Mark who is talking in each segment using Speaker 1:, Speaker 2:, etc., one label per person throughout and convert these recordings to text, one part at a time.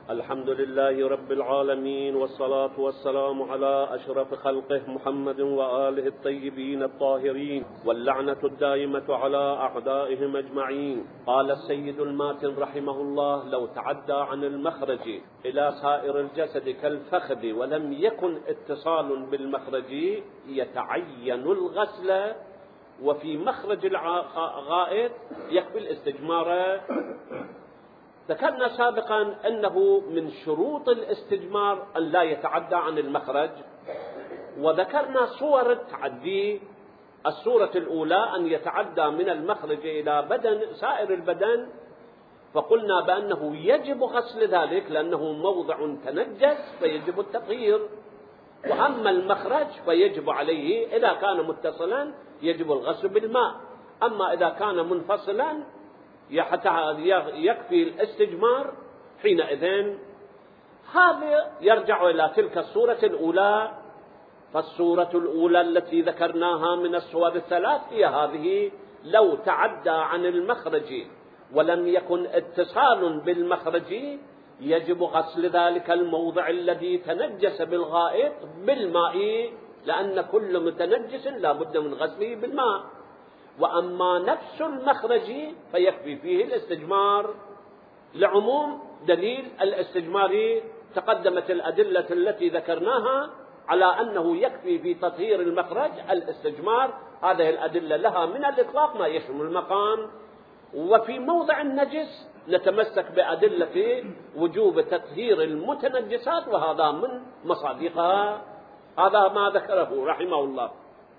Speaker 1: الحمد لله رب العالمين، والصلاة والسلام على أشرف خلقه محمد وآله الطيبين الطاهرين، واللعنة الدائمة على أعدائهم أجمعين. قال السيد الماتن رحمه الله: لو تعدى عن المخرج إلى سائر الجسد كالفخذ ولم يكن اتصال بالمخرج يتعين الغسل، وفي مخرج الغائط يكفي الاستجمار. ذكرنا سابقا أنه من شروط الاستجمار أن لا يتعدى عن المخرج، وذكرنا صور التعدي. الصورة الأولى أن يتعدى من المخرج إلى بدن سائر البدن، فقلنا بأنه يجب غسل ذلك لأنه موضع تنجس فيجب التطهير، وأما المخرج فيجب عليه إذا كان متصلا يجب الغسل بالماء، أما إذا كان منفصلا يكفي الاستجمار حينئذ. هذا يرجع إلى تلك الصورة الأولى. فالصورة الأولى التي ذكرناها من الصور الثلاث هي هذه: لو تعدى عن المخرج ولم يكن اتصال بالمخرج يجب غسل ذلك الموضع الذي تنجس بالغائط بالماء، لأن كل متنجس لا بد من غسله بالماء. وأما نفس المخرج فيكفي فيه الاستجمار لعموم دليل الاستجمار. تقدمت الأدلة التي ذكرناها على أنه يكفي في تطهير المخرج الاستجمار، هذه الأدلة لها من الإطلاق ما يشمل المقام. وفي موضع النجس نتمسك بأدلة وجوب تطهير المتنجسات، وهذا من مصادقها. هذا ما ذكره رحمه الله.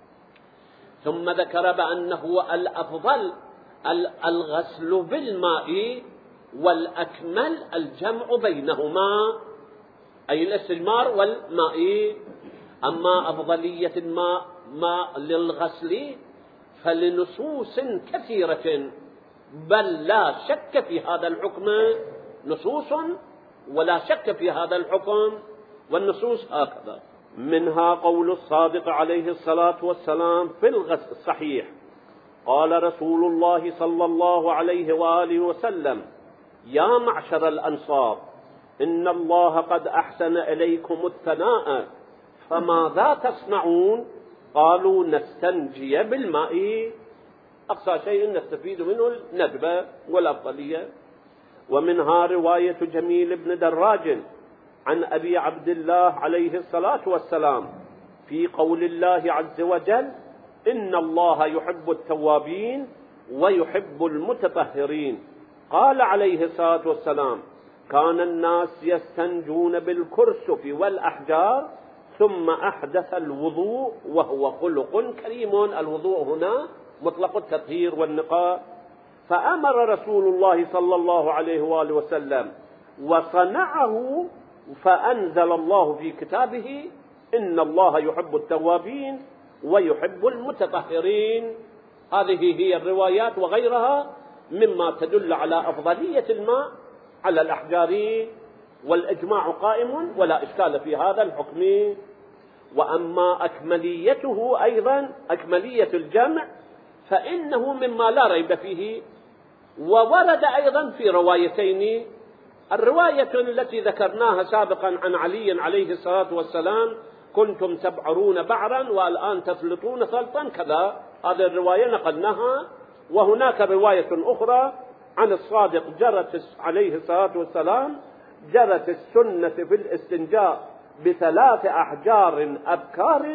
Speaker 1: ثم ذكر بأنه الأفضل الغسل بالماء، والأكمل الجمع بينهما، أي الاستجمار والماء. أما أفضلية الماء للغسل فلنصوص كثيرة، بل لا شك في هذا الحكم. نصوص ولا شك في هذا الحكم، والنصوص هكذا. منها قول الصادق عليه الصلاة والسلام في الغسل الصحيح: قال رسول الله صلى الله عليه وآله وسلم: يا معشر الأنصار، إن الله قد أحسن إليكم الثناء، فماذا تصنعون؟ قالوا: نستنجي بالماء. أقصى شيء نستفيد منه الندبة والأفضلية. ومنها رواية جميل بن دراج عن أبي عبد الله عليه الصلاة والسلام في قول الله عز وجل: إن الله يحب التوابين ويحب المتطهرين. قال عليه الصلاة والسلام: كان الناس يستنجون بالكرسف والأحجار، ثم أحدث الوضوء وهو خلق كريم. الوضوء هنا مطلق التطهير والنقاء. فأمر رسول الله صلى الله عليه وآله وسلم وصنعه، فأنزل الله في كتابه: إن الله يحب التوابين ويحب المتطهرين. هذه هي الروايات وغيرها مما تدل على أفضلية الماء على الأحجار، والإجماع قائم ولا إشكال في هذا الحكم. وأما أكمليته أيضا، أكملية الجمع، فإنه مما لا ريب فيه. وورد أيضا في روايتين: الرواية التي ذكرناها سابقا عن علي عليه الصلاة والسلام: كنتم تبعرون بعرا والآن تفلطون فلطا كذا، هذه الرواية نقلناها. وهناك رواية أخرى عن الصادق جرت عليه الصلاة والسلام: جرت السنة في الاستنجاء ب3 أحجار أبكار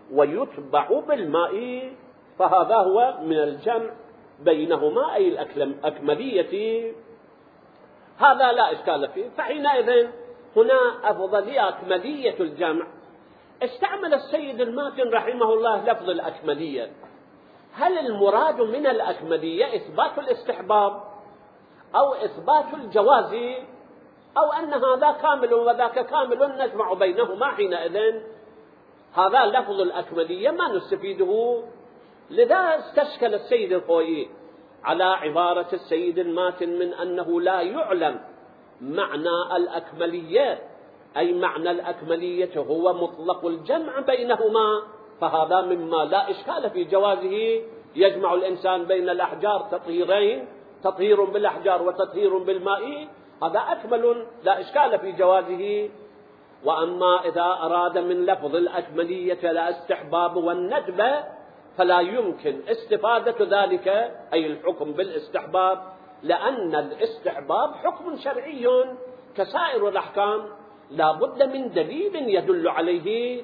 Speaker 1: ويتبع بالماء. فهذا هو من الجمع بينهما، أي الأكملية، هذا لا إشكال فيه. فحينئذ هنا أفضلية أكملية الجمع. استعمل السيد الماتن رحمه الله لفظ الأكملية. هل المراد من الأكملية إثبات الاستحباب أو إثبات الجواز، أو أن هذا كامل وذاك كامل نجمع بينهما؟ حينئذ هذا لفظ الأكملية ما نستفيده. لذا استشكل السيد الخوئي على عبارة السيد الماتن من أنه لا يعلم معنى الأكملية، أي معنى الأكملية هو مطلق الجمع بينهما، فهذا مما لا إشكال في جوازه. يجمع الإنسان بين الأحجار تطهيرين، تطهير بالأحجار وتطهير بالماء، هذا أكمل لا إشكال في جوازه. وأما إذا أراد من لفظ الأكملية الاستحباب والندب فلا يمكن استفادة ذلك أي الحكم بالاستحباب، لأن الاستحباب حكم شرعي كسائر الأحكام لا بد من دليل يدل عليه،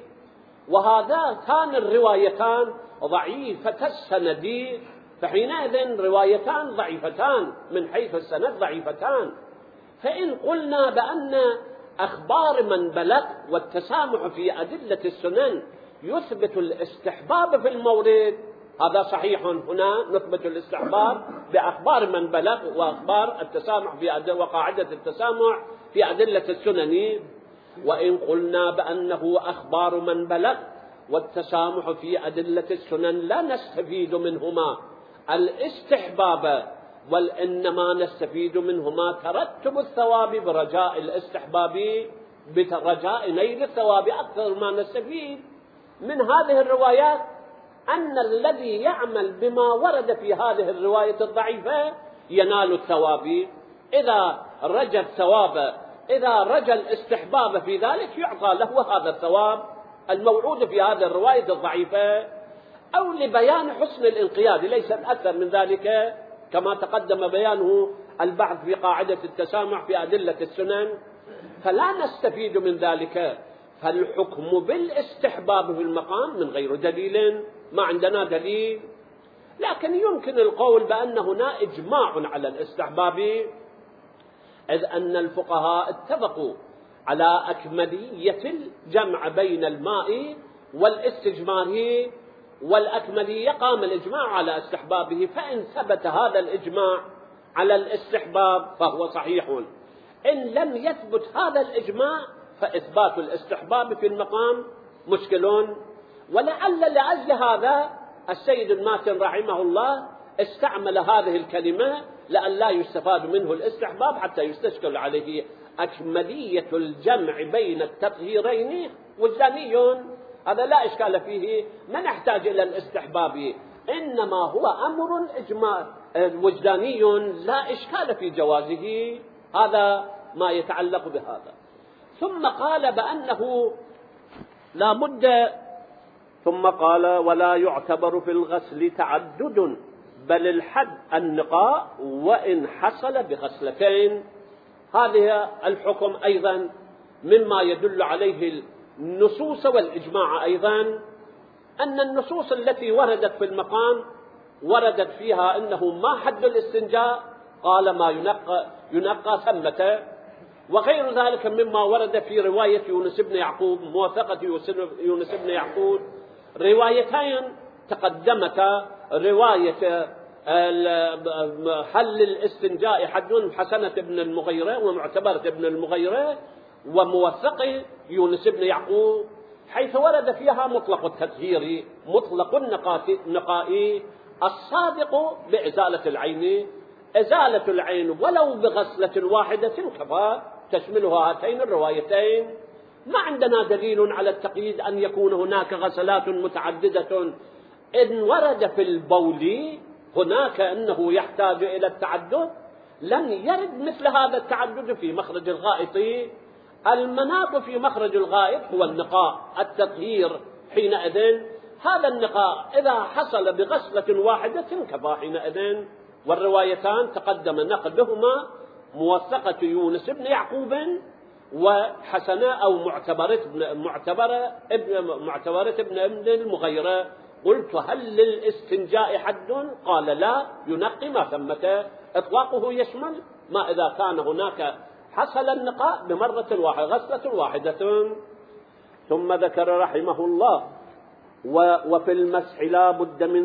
Speaker 1: وهذان الروايتان ضعيفة السند، فحينئذ روايتان ضعيفتان من حيث السند ضعيفتان. فإن قلنا بأن أخبار من بلغ والتسامح في أدلة السنن يثبت الاستحباب في المورد، هذا صحيح، هنا نثبت الاستحباب بأخبار من بلغ وأخبار التسامح في وقاعدة التسامح في أدلة السنن. وإن قلنا بأنه أخبار من بلغ والتسامح في أدلة السنن لا نستفيد منهما الاستحباب، وإنما نستفيد منهما ترتب الثواب برجاء الاستحباب، برجاء نيل الثواب. أكثر ما نستفيد من هذه الروايات أن الذي يعمل بما ورد في هذه الرواية الضعيفة ينال الثواب، إذا رجى الثواب، إذا رجى الاستحباب في ذلك يعطى له هذا الثواب الموعود في هذه الرواية الضعيفة، أو لبيان حسن الانقياد، ليس أكثر من ذلك، كما تقدم بيانه البحث في قاعدة التسامح في أدلة السنن. فلا نستفيد من ذلك، فالحكم بالاستحباب في المقام من غير دليل، ما عندنا دليل. لكن يمكن القول بأن هنا إجماع على الاستحباب، إذ أن الفقهاء اتفقوا على أكملية الجمع بين الماء والاستجمار، والأكملية قام الإجماع على استحبابه، فإن ثبت هذا الإجماع على الاستحباب فهو صحيح. إن لم يثبت هذا الإجماع فإثبات الاستحباب في المقام مشكل. ولعل لأجل هذا السيد الماتن رحمه الله استعمل هذه الكلمة لأن لا يستفاد منه الاستحباب حتى يستشكل عليه. أكملية الجمع بين التطهيرين وجداني، هذا لا إشكال فيه، ما نحتاج إلى الاستحباب، إنما هو أمر إجماع وجداني لا إشكال في جوازه. هذا ما يتعلق بهذا. ثم قال بأنه لا بد، ثم قال ولا يعتبر في الغسل تعدد بل الحد النقاء وإن حصل بغسلتين. هذا الحكم أيضا مما يدل عليه النصوص والإجماع أيضا، أن النصوص التي وردت في المقام وردت فيها أنه ما حد الاستنجاء، قال ما ينقى ثمة، وغير ذلك مما ورد في رواية يونس بن يعقوب، موثقة يونس بن يعقوب، روايتين تقدمتا، رواية حل الاستنجاء حد حسنة بن المغيرة ومعتبرة بن المغيرة، وموثق يونس بن يعقوب، حيث ورد فيها مطلق التطهير، مطلق النقاء الصادق بإزالة العين، إزالة العين ولو بغسلة واحدة كفى، تشملها هاتين الروايتين. ما عندنا دليل على التقييد أن يكون هناك غسلات متعددة. إن ورد في البول هناك أنه يحتاج إلى التعدد، لم يرد مثل هذا التعدد في مخرج الغائط. المناط في مخرج الغائط هو النقاء التطهير، حينئذ هذا النقاء إذا حصل بغسلة واحدة كفى حينئذ. والروايتان تقدم نقل بهما موثقة يونس بن يعقوب وحسنة أو معتبرة ابن المغيرة. قلت هل للاستنجاء حد؟ قال لا، ينقي ما ثمته، إطلاقه يشمل ما إذا كان هناك حصل النقاء بمرة واحدة، غسلة واحدة. ثم ذكر رحمه الله وفي المسح لا بد من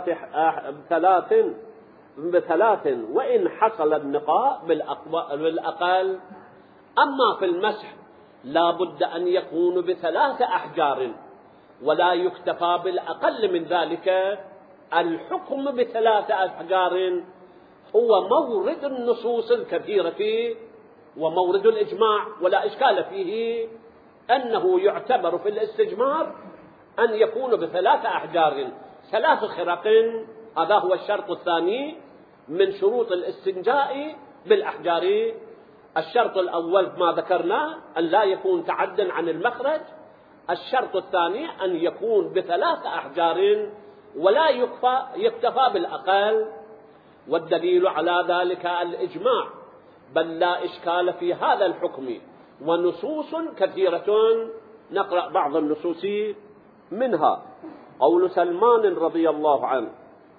Speaker 1: ثلاث وإن حصل النقاء بالأقل. أما في المسح لا بد أن يكون ب3 أحجار ولا يكتفى بالأقل من ذلك. الحكم ب3 أحجار هو مورد النصوص الكثيرة ومورد الإجماع، ولا إشكال فيه أنه يعتبر في الاستجمار أن يكون ب3 أحجار 3 خرق. هذا هو الشرط الثاني من شروط الاستنجاء بالأحجار. الشرط الأول ما ذكرناه أن لا يكون تعدا عن المخرج. الشرط الثاني أن يكون ب3 أحجار ولا يكتفى بالأقل، والدليل على ذلك الإجماع، بل لا إشكال في هذا الحكم، ونصوص كثيرة. نقرأ بعض النصوص منها. قول سلمان رضي الله عنه: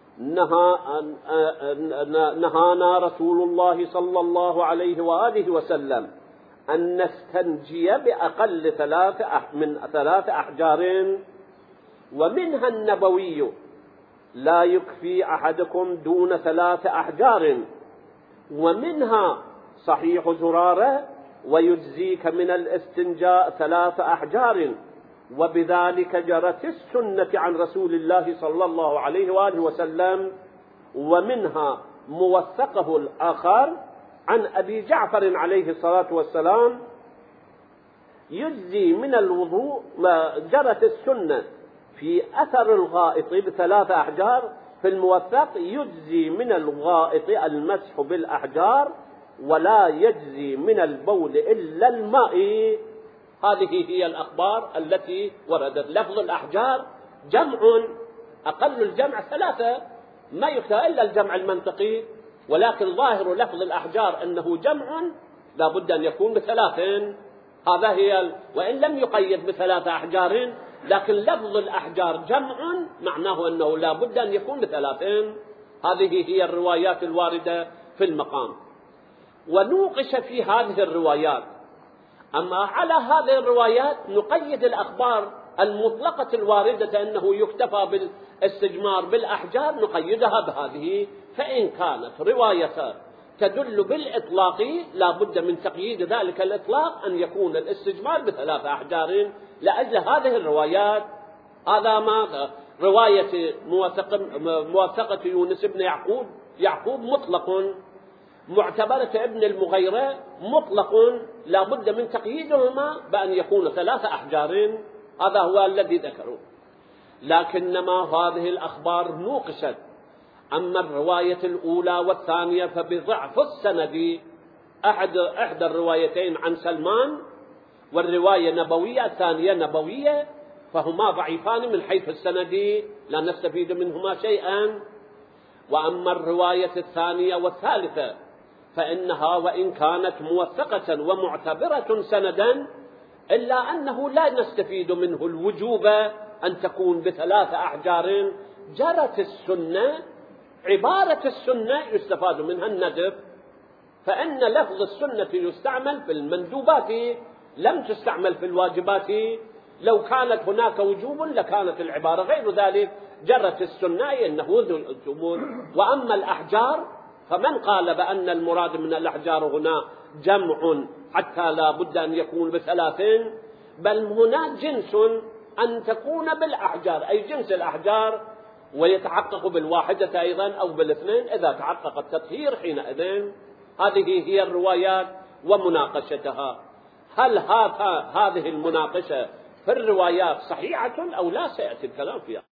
Speaker 1: نهانا رسول الله صلى الله عليه وآله وسلم أن نستنجي بأقل من 3 أحجار، ومنها النبوي: لا يكفي أحدكم دون 3 أحجار، ومنها صحيح زرارة: ويجزيك من الاستنجاء 3 أحجار، وبذلك جرت السنة عن رسول الله صلى الله عليه وآله وسلم. ومنها موثقه الآخر عن أبي جعفر عليه الصلاة والسلام: يجزي من الوضوء ما جرت السنة في أثر الغائط ب3 أحجار. في الموثق: يجزي من الغائط المسح بالأحجار، ولا يجزي من البول إلا الماء. هذه هي الأخبار التي وردت. لفظ الأحجار جمع، أقل الجمع 3، ما يكتفى إلا الجمع المنطقي، ولكن ظاهر لفظ الأحجار أنه جمع لا بد أن يكون ب3. هذا هي وإن لم يقيد ب3 أحجار، لكن لفظ الأحجار جمع معناه أنه لا بد أن يكون ب3. هذه هي الروايات الواردة في المقام، ونوقش في هذه الروايات. أما على هذه الروايات نقيد الأخبار المطلقة الواردة أنه يكتفى بالاستجمار بالأحجار، نقيدها بهذه. فإن كانت رواية تدل بالإطلاق لا بد من تقييد ذلك الإطلاق أن يكون الاستجمار ب3 أحجار لأجل هذه الروايات. هذا ما رواية موثقة يونس بن يعقوب مطلق، معتبرة ابن المغيرة مطلق، لا بد من تقييدهما بأن يكون 3 أحجار. هذا هو الذي ذكره. لكنما هذه الأخبار نوقشت. أما الرواية الأولى والثانية فبضعف السند، إحدى الروايتين عن سلمان والرواية نبوية، الثانية نبوية، فهما ضعيفان من حيث السند، لا نستفيد منهما شيئا. وأما الرواية الثانية والثالثة فإنها وإن كانت موثقة ومعتبرة سندا، إلا أنه لا نستفيد منه الوجوب أن تكون ب3 أحجار. جرت السنة، عبارة السنة يستفاد منها الندب، فإن لفظ السنة يستعمل في المندوبات لم تستعمل في الواجبات. لو كانت هناك وجوب لكانت العبارة غير ذلك. جرت السنة إنه ذو الثبوت. وأما الأحجار فمن قال بأن المراد من الأحجار هنا جمع حتى لا بد أن يكون ب3، بل هنا جنس أن تكون بالأحجار، أي جنس الأحجار، ويتحقق بالواحدة أيضا أو بالاثنين إذا تحقق التطهير حينئذ. هذه هي الروايات ومناقشتها. هل هذه المناقشة في الروايات صحيحة أو لا؟ سيأتي الكلام فيها.